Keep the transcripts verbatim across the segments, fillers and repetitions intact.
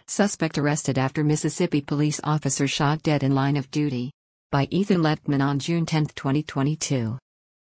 Suspect arrested after Mississippi police officer shot dead in line of duty. By Ethan Lettman on June tenth, twenty twenty-two.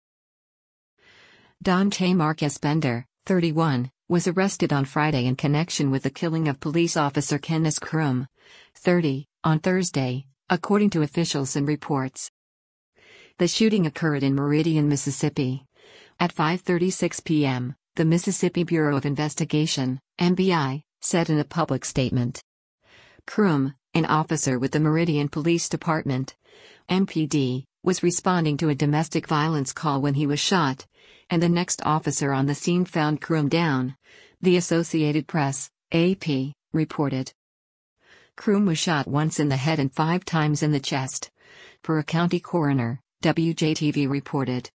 Dante Marquez Bender, thirty-one, was arrested on Friday in connection with the killing of police officer Kenneth Crum, thirty, on Thursday, according to officials and reports. The shooting occurred in Meridian, Mississippi. At five thirty-six p m, the Mississippi Bureau of Investigation, M B I, said in a public statement. Crum, an officer with the Meridian Police Department, M P D, was responding to a domestic violence call when he was shot, and the next officer on the scene found Crum down, the Associated Press, A P, reported. Crum was shot once in the head and five times in the chest, per a county coroner, W J T V reported.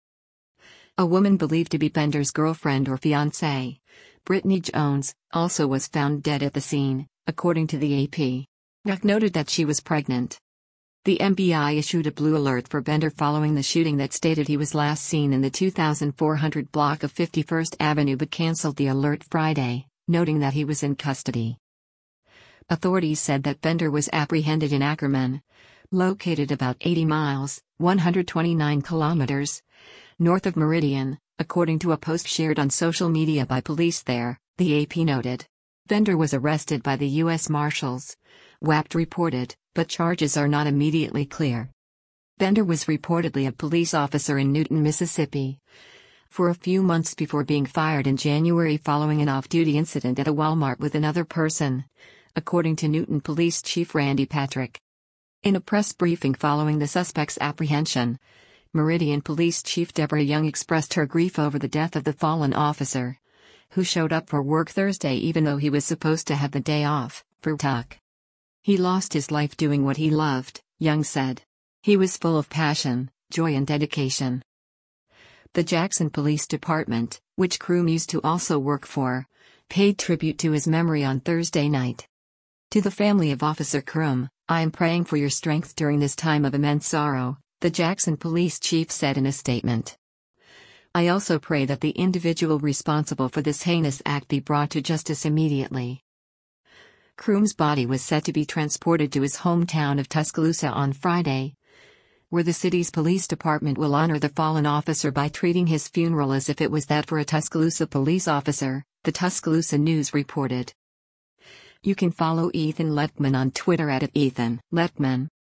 A woman believed to be Bender's girlfriend or fiancée, Brittany Jones, also was found dead at the scene, according to the A P. N A C noted that she was pregnant. The M B I issued a blue alert for Bender following the shooting that stated he was last seen in the two thousand four hundred block of fifty-first Avenue but canceled the alert Friday, noting that he was in custody. Authorities said that Bender was apprehended in Ackerman, located about eighty miles, one hundred twenty-nine kilometers, north of Meridian, according to a post shared on social media by police there, the A P noted. Bender was arrested by the U S Marshals, W A P T reported, but charges are not immediately clear. Bender was reportedly a police officer in Newton, Mississippi, for a few months before being fired in January following an off-duty incident at a Walmart with another person, according to Newton Police Chief Randy Patrick. In a press briefing following the suspect's apprehension, Meridian Police Chief Deborah Young expressed her grief over the death of the fallen officer, who showed up for work Thursday even though he was supposed to have the day off, for tuck. He lost his life doing what he loved, Young said. He was full of passion, joy and dedication. The Jackson Police Department, which Crum used to also work for, paid tribute to his memory on Thursday night. To the family of Officer Crum, I am praying for your strength during this time of immense sorrow, the Jackson Police Chief said in a statement. I also pray that the individual responsible for this heinous act be brought to justice immediately. Crum's body was set to be transported to his hometown of Tuscaloosa on Friday, where the city's police department will honor the fallen officer by treating his funeral as if it was that for a Tuscaloosa police officer, the Tuscaloosa News reported. You can follow Ethan Lettman on Twitter at Ethan Lettman.